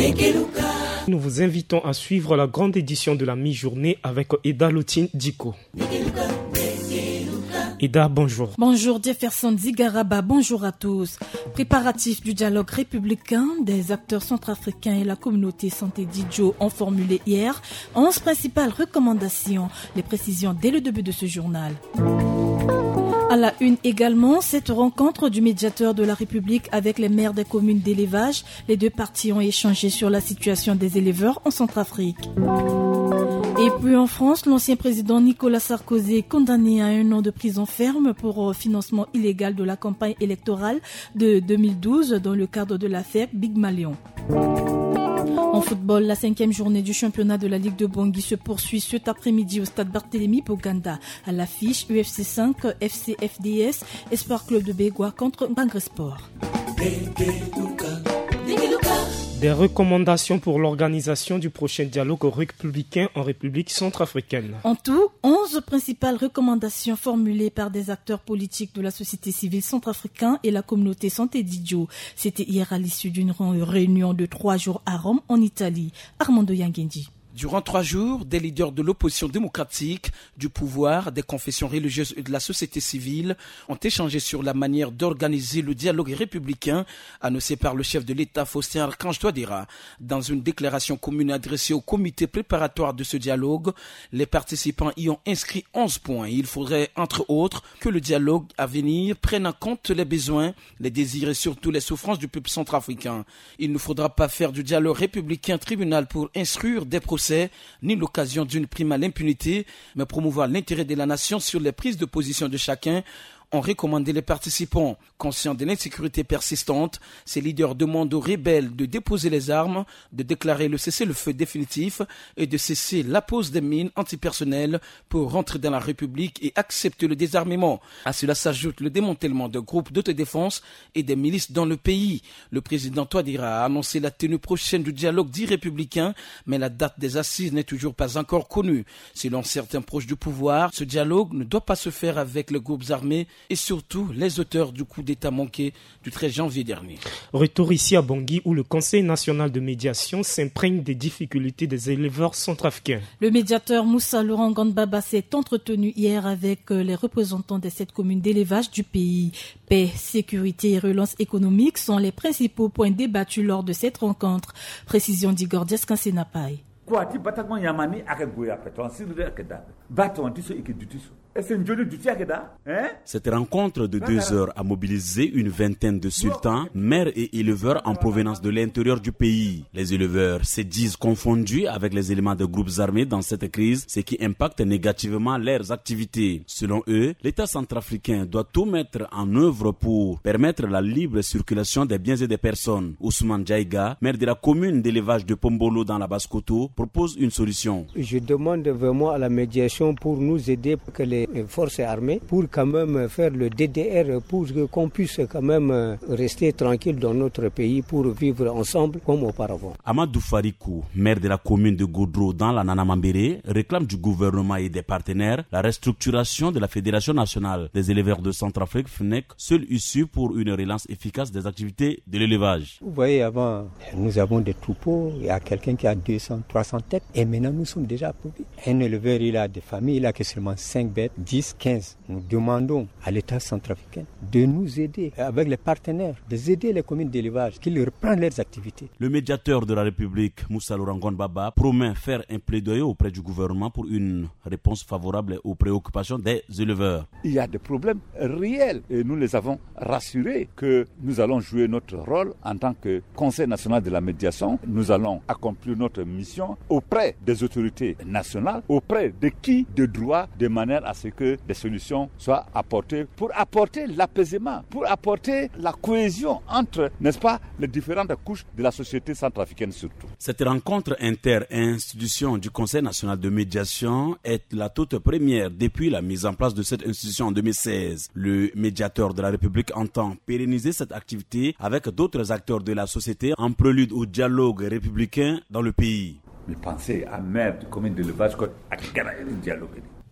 Nous vous invitons à suivre la grande édition de la mi-journée avec Eda Lotine Diko. Eda, bonjour. Bonjour Jefferson Zigaraba, bonjour à tous. Préparatifs du dialogue républicain, des acteurs centrafricains et la communauté santé d'Idjo ont formulé hier 11 principales recommandations. Les précisions dès le début de ce journal. À la une également, cette rencontre du médiateur de la République avec les maires des communes d'élevage. Les deux parties ont échangé sur la situation des éleveurs en Centrafrique. Et puis en France, l'ancien président Nicolas Sarkozy est condamné à 1 an de prison ferme pour financement illégal de la campagne électorale de 2012 dans le cadre de l'affaire Big Malion. En football, la 5e journée du championnat de la Ligue de Bangui se poursuit cet après-midi au stade Barthélemy Boganda. À l'affiche, UFC 5, FC FDS, Espoir Club de Bégua contre Bangre Sport. Des recommandations pour l'organisation du prochain dialogue républicain en République centrafricaine. En tout, 11 principales recommandations formulées par des acteurs politiques de la société civile centrafricaine et la communauté santé d'Idjo. C'était hier à l'issue d'une réunion de 3 jours à Rome, en Italie. Armando Yangendi. Durant 3 jours, des leaders de l'opposition démocratique, du pouvoir, des confessions religieuses et de la société civile ont échangé sur la manière d'organiser le dialogue républicain annoncé par le chef de l'État Faustin Archange Touadéra. Dans une déclaration commune adressée au comité préparatoire de ce dialogue, les participants y ont inscrit 11 points. Il faudrait, entre autres, que le dialogue à venir prenne en compte les besoins, les désirs et surtout les souffrances du peuple centrafricain. Il ne faudra pas faire du dialogue républicain tribunal pour instruire des procès ni l'occasion d'une prime à l'impunité, mais promouvoir l'intérêt de la nation sur les prises de position de chacun, ont recommandé les participants. Conscients de l'insécurité persistante, ces leaders demandent aux rebelles de déposer les armes, de déclarer le cessez-le-feu définitif et de cesser la pose des mines antipersonnelles pour rentrer dans la République et accepter le désarmement. À cela s'ajoute le démantèlement de groupes d'autodéfense et des milices dans le pays. Le président Touadéra a annoncé la tenue prochaine du dialogue dit républicain, mais la date des assises n'est toujours pas encore connue. Selon certains proches du pouvoir, ce dialogue ne doit pas se faire avec les groupes armés et surtout les auteurs du coup d'État manqué du 13 janvier dernier. Retour ici à Bangui où le Conseil national de médiation s'imprègne des difficultés des éleveurs centrafricains. Le médiateur Moussa Laurent Gandbaba s'est entretenu hier avec les représentants des 7 communes d'élevage du pays. Paix, sécurité et relance économique sont les principaux points débattus lors de cette rencontre. Précision d'Igor Descansenapai. Cette rencontre de 2 heures a mobilisé une vingtaine de sultans, maires et éleveurs en provenance de l'intérieur du pays. Les éleveurs se disent confondus avec les éléments de groupes armés dans cette crise, ce qui impacte négativement leurs activités. Selon eux, l'État centrafricain doit tout mettre en œuvre pour permettre la libre circulation des biens et des personnes. Ousmane Djaïga, maire de la commune d'élevage de Pombolo dans la Basse-Koto, propose une solution. Je demande vraiment à la médiation pour nous aider, pour que les forces armées, pour quand même faire le DDR, pour qu'on puisse quand même rester tranquille dans notre pays, pour vivre ensemble comme auparavant. Amadou Farikou, maire de la commune de Goudrou dans la Nanamambéré, réclame du gouvernement et des partenaires la restructuration de la Fédération nationale des éleveurs de Centrafrique, FNEC, seule issue pour une relance efficace des activités de l'élevage. Vous voyez, avant, nous avons des troupeaux, il y a quelqu'un qui a 200, 300 têtes, et maintenant nous sommes déjà approuvés. Un éleveur, il a des familles, il a que seulement 5 bêtes, 10, 15. Nous demandons à l'État centrafricain de nous aider, avec les partenaires, d'aider les communes d'élevage, qu'ils reprennent leurs activités. Le médiateur de la République, Moussa Laurent Gandbaba, promet faire un plaidoyer auprès du gouvernement pour une réponse favorable aux préoccupations des éleveurs. Il y a des problèmes réels et nous les avons rassurés que nous allons jouer notre rôle en tant que Conseil national de la médiation. Nous allons accomplir notre mission auprès des autorités nationales, auprès de qui de droit, de manière à ce que des solutions soient apportées pour apporter l'apaisement, pour apporter la cohésion entre, n'est-ce pas, les différentes couches de la société centrafricaine surtout. Cette rencontre inter-institution du Conseil national de médiation est la toute première depuis la mise en place de cette institution en 2016. Le médiateur de la République entend pérenniser cette activité avec d'autres acteurs de la société en prélude au dialogue républicain dans le pays. Mais pensez à maire de commune d'élevage à dialogue.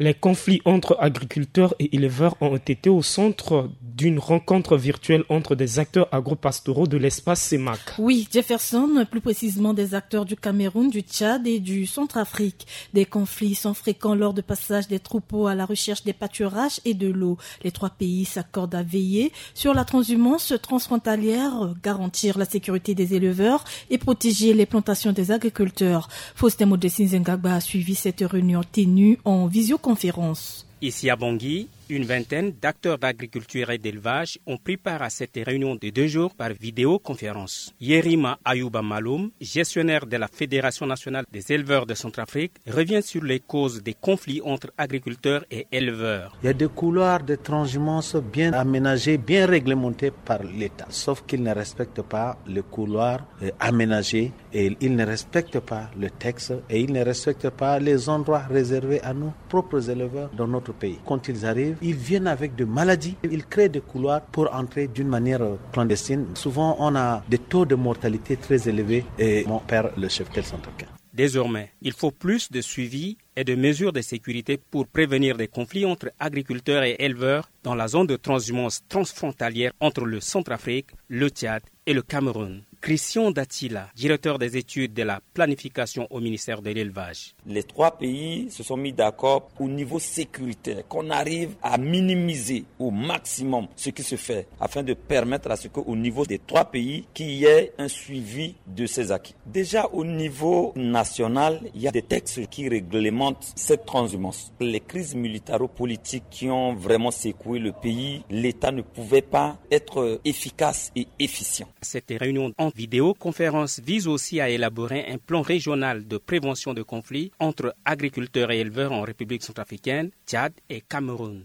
Les conflits entre agriculteurs et éleveurs ont été au centre d'une rencontre virtuelle entre des acteurs agropastoraux de l'espace CEMAC. Oui, Jefferson, plus précisément des acteurs du Cameroun, du Tchad et du Centrafrique. Des conflits sont fréquents lors de passage des troupeaux à la recherche des pâturages et de l'eau. Les trois pays s'accordent à veiller sur la transhumance transfrontalière, garantir la sécurité des éleveurs et protéger les plantations des agriculteurs. Faustin Modestine Zengagba a suivi cette réunion tenue en visioconférence. Ici à Bangui, une vingtaine d'acteurs d'agriculture et d'élevage ont pris part à cette réunion de 2 jours par vidéoconférence. Yerima Ayouba Maloum, gestionnaire de la Fédération nationale des éleveurs de Centrafrique, revient sur les causes des conflits entre agriculteurs et éleveurs. Il y a des couloirs de transhumance bien aménagés, bien réglementés par l'État, sauf qu'ils ne respectent pas le couloir aménagé et ils ne respectent pas le texte et ils ne respectent pas les endroits réservés à nos propres éleveurs dans notre pays. Quand ils arrivent, ils viennent avec des maladies, ils créent des couloirs pour entrer d'une manière clandestine. Souvent, on a des taux de mortalité très élevés et on perd le cheptel centrafricain. Désormais, il faut plus de suivi et de mesures de sécurité pour prévenir des conflits entre agriculteurs et éleveurs dans la zone de transhumance transfrontalière entre le Centrafrique, le Tchad et le Cameroun. Christian Datila, directeur des études de la planification au ministère de l'élevage. Les trois pays se sont mis d'accord au niveau sécuritaire, qu'on arrive à minimiser au maximum ce qui se fait afin de permettre à ce qu'au niveau des trois pays, qu'il y ait un suivi de ces acquis. Déjà au niveau national, il y a des textes qui réglementent cette transhumance. Les crises militaro-politiques qui ont vraiment secoué le pays, l'État ne pouvait pas être efficace et efficient. Cette réunion en vidéoconférence vise aussi à élaborer un plan régional de prévention de conflits entre agriculteurs et éleveurs en République centrafricaine, Tchad et Cameroun.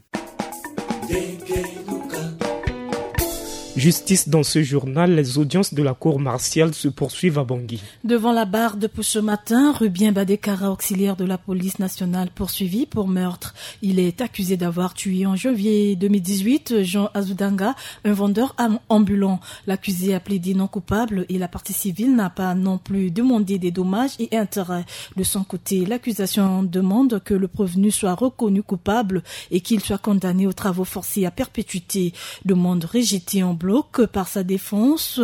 Justice dans ce journal, les audiences de la cour martiale se poursuivent à Bangui. Devant la barre depuis ce matin, Rubien Badekara, auxiliaire de la police nationale, poursuivi pour meurtre. Il est accusé d'avoir tué en janvier 2018 Jean Azoudanga, un vendeur ambulant. L'accusé a plaidé non coupable et la partie civile n'a pas non plus demandé des dommages et intérêts. De son côté, l'accusation demande que le prévenu soit reconnu coupable et qu'il soit condamné aux travaux forcés à perpétuité. Demande rejetée en bloc par sa défense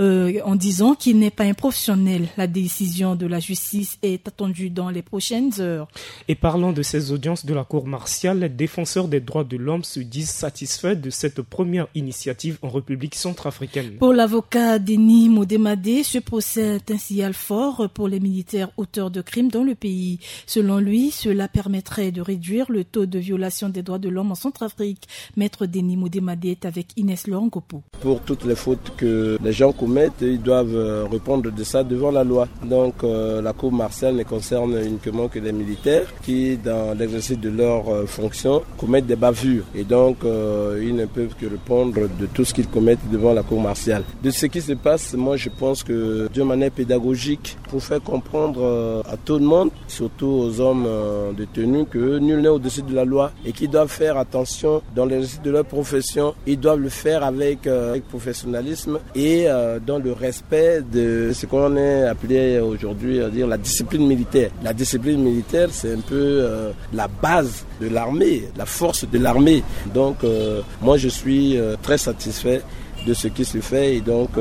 en disant qu'il n'est pas un professionnel. La décision de la justice est attendue dans les prochaines heures. Et parlant de ces audiences de la cour martiale, les défenseurs des droits de l'homme se disent satisfaits de cette première initiative en République centrafricaine. Pour l'avocat Denis Modemade, ce procès est un signal fort pour les militaires auteurs de crimes dans le pays. Selon lui, cela permettrait de réduire le taux de violation des droits de l'homme en Centrafrique. Maître Denis Modemade est avec Inès Loangopo. Pour toutes les fautes que les gens commettent, ils doivent répondre de ça devant la loi. Donc la cour martiale ne concerne uniquement que les militaires qui, dans l'exercice de leurs fonctions, commettent des bavures. Et donc ils ne peuvent que répondre de tout ce qu'ils commettent devant la cour martiale. De ce qui se passe, moi je pense que d'une manière pédagogique, pour faire comprendre à tout le monde, surtout aux hommes détenus, que nul n'est au-dessus de la loi et qu'ils doivent faire attention dans l'exercice de leur profession. Ils doivent le faire avec professionnalisme et dans le respect de ce qu'on est appelé aujourd'hui à dire la discipline militaire. La discipline militaire, c'est un peu la base de l'armée, la force de l'armée. Donc moi je suis très satisfait de ce qui se fait et donc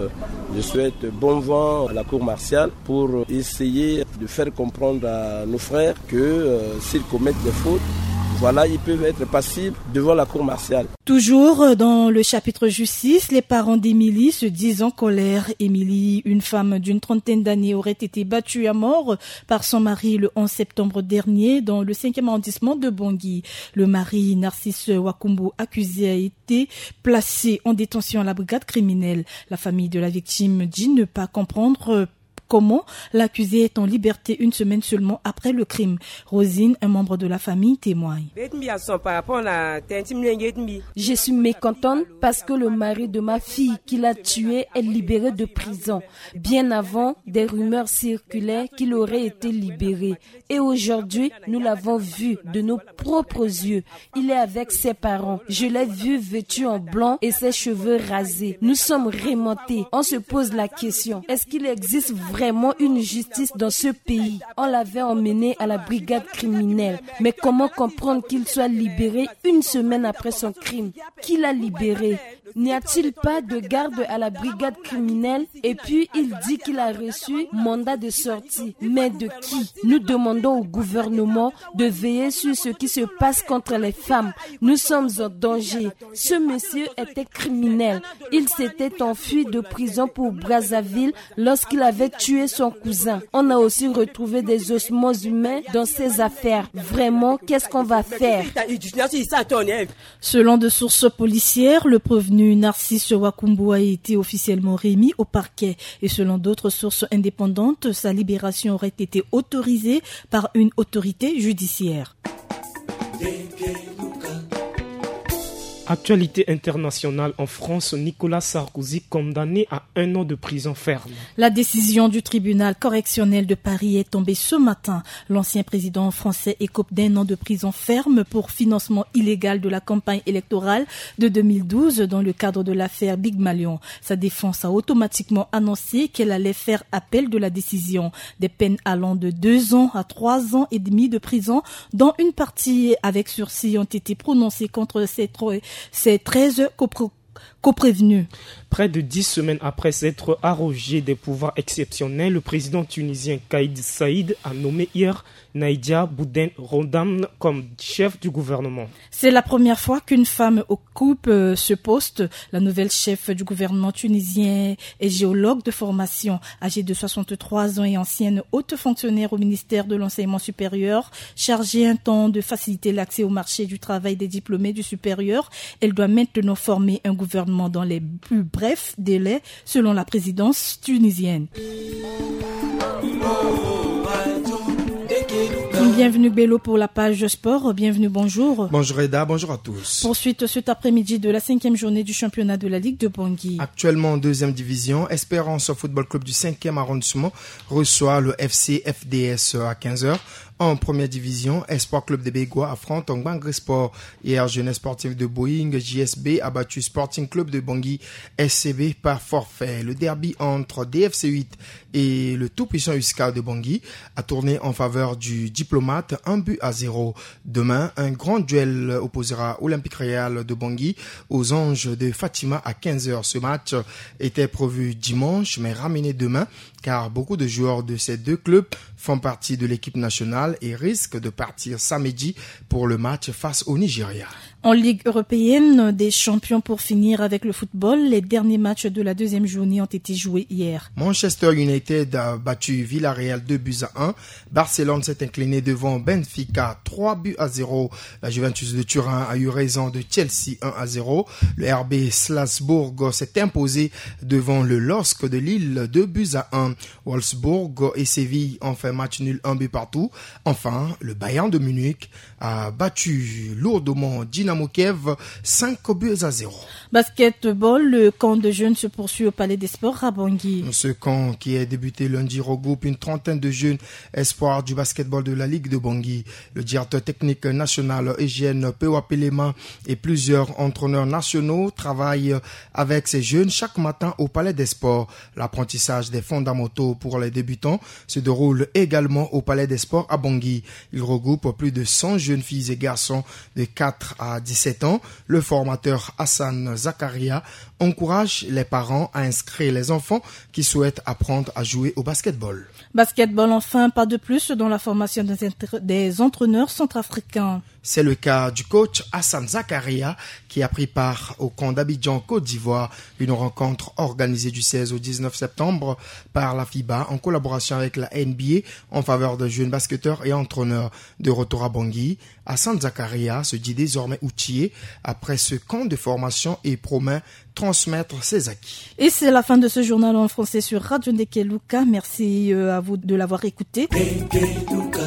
je souhaite bon vent à la cour martiale pour essayer de faire comprendre à nos frères que s'ils commettent des fautes, voilà, ils peuvent être passibles devant la cour martiale. Toujours dans le chapitre justice, les parents d'Émilie se disent en colère. Émilie, une femme d'une 30aine d'années, aurait été battue à mort par son mari le 11 septembre dernier dans le 5e arrondissement de Bangui. Le mari, Narcisse Wakumbu, accusé, a été placé en détention à la brigade criminelle. La famille de la victime dit ne pas comprendre comment l'accusé est en liberté une semaine seulement après le crime. Rosine, un membre de la famille, témoigne. Je suis mécontente parce que le mari de ma fille qui l'a tué est libéré de prison. Bien avant, des rumeurs circulaient qu'il aurait été libéré. Et aujourd'hui, nous l'avons vu de nos propres yeux. Il est avec ses parents. Je l'ai vu vêtu en blanc et ses cheveux rasés. Nous sommes remontés. On se pose la question, est-ce qu'il existe vraiment vraiment une justice dans ce pays. On l'avait emmené à la brigade criminelle. Mais comment comprendre qu'il soit libéré une semaine après son crime? Qui l'a libéré? N'y a-t-il pas de garde à la brigade criminelle? Et puis il dit qu'il a reçu mandat de sortie. Mais de qui? Nous demandons au gouvernement de veiller sur ce qui se passe contre les femmes. Nous sommes en danger. Ce monsieur était criminel. Il s'était enfui de prison pour Brazzaville lorsqu'il avait tué son cousin. On a aussi retrouvé des ossements humains dans ses affaires. Vraiment, qu'est-ce qu'on va faire? Selon de sources policières, le prévenu Narcisse Wakumbu a été officiellement remis au parquet. Et selon d'autres sources indépendantes, sa libération aurait été autorisée par une autorité judiciaire. Actualité internationale en France, Nicolas Sarkozy condamné à 1 an de prison ferme. La décision du tribunal correctionnel de Paris est tombée ce matin. L'ancien président français écope d'1 an de prison ferme pour financement illégal de la campagne électorale de 2012 dans le cadre de l'affaire Big Malion. Sa défense a automatiquement annoncé qu'elle allait faire appel de la décision. Des peines allant de 2 ans à 3 ans et demi de prison, dont une partie avec sursis, ont été prononcées contre ces 13 coprévenus. Près de 10 semaines après s'être arrogé des pouvoirs exceptionnels, le président tunisien Kais Saied a nommé hier Naïdia Bouden Rondam comme chef du gouvernement. C'est la première fois qu'une femme occupe ce poste. La nouvelle chef du gouvernement tunisien est géologue de formation, âgée de 63 ans et ancienne haute fonctionnaire au ministère de l'enseignement supérieur, chargée un temps de faciliter l'accès au marché du travail des diplômés du supérieur. Elle doit maintenant former un gouvernement dans les plus brefs délais, selon la présidence tunisienne. Bienvenue Bello pour la page sport. Bienvenue, bonjour. Bonjour Eda, bonjour à tous. Poursuite cet après-midi de la 5e journée du championnat de la Ligue de Bangui. Actuellement en 2e division, Espérance Football Club du 5e arrondissement reçoit le FC FDS à 15h. En première division, Espoir Club des Bégois affronte Bangui Sport. Hier, Jeunesse Sportive de Boeing, JSB a battu Sporting Club de Bangui, SCB par forfait. Le derby entre DFC 8 et le tout-puissant USCA de Bangui a tourné en faveur du diplomate 1-0. Demain, un grand duel opposera Olympique Real de Bangui aux Anges de Fatima à 15h. Ce match était prévu dimanche, mais ramené demain, car beaucoup de joueurs de ces deux clubs font partie de l'équipe nationale et risquent de partir samedi pour le match face au Nigeria. En Ligue européenne des champions pour finir avec le football, les derniers matchs de la 2e journée ont été joués hier. Manchester United a battu Villarreal 2-1. Barcelone s'est incliné devant Benfica 3-0. La Juventus de Turin a eu raison de Chelsea 1-0. Le RB Salzbourg s'est imposé devant le LOSC de Lille 2-1. Wolfsburg et Séville ont fait match nul 1 but partout. Enfin, le Bayern de Munich a battu lourdement Dynamo Kiev 5-0. Basketball, le camp de jeunes se poursuit au Palais des Sports à Bangui. Ce camp qui est débuté lundi regroupe une trentaine de jeunes espoirs du basketball de la Ligue de Bangui. Le directeur technique national Eugène Pewapelema et plusieurs entraîneurs nationaux travaillent avec ces jeunes chaque matin au Palais des Sports. L'apprentissage des fondamentaux pour les débutants se déroule également au Palais des Sports à Bangui. Il regroupe plus de 100 jeunes filles et garçons de 4 à 17 ans. Le formateur Hassan Zakaria encourage les parents à inscrire les enfants qui souhaitent apprendre à jouer au basketball. Basketball enfin, pas de plus dans la formation des entraîneurs centrafricains. C'est le cas du coach Hassan Zakaria qui a pris part au camp d'Abidjan, Côte d'Ivoire, une rencontre organisée du 16 au 19 septembre par la FIBA en collaboration avec la NBA en faveur de jeunes basketteurs et entraîneurs. De retour à Bangui, Hassan Zakaria se dit désormais outillé après ce camp de formation et promet transmettre ses acquis. Et c'est la fin de ce journal en français sur Radio Ndekeluka. Merci à vous de l'avoir écouté.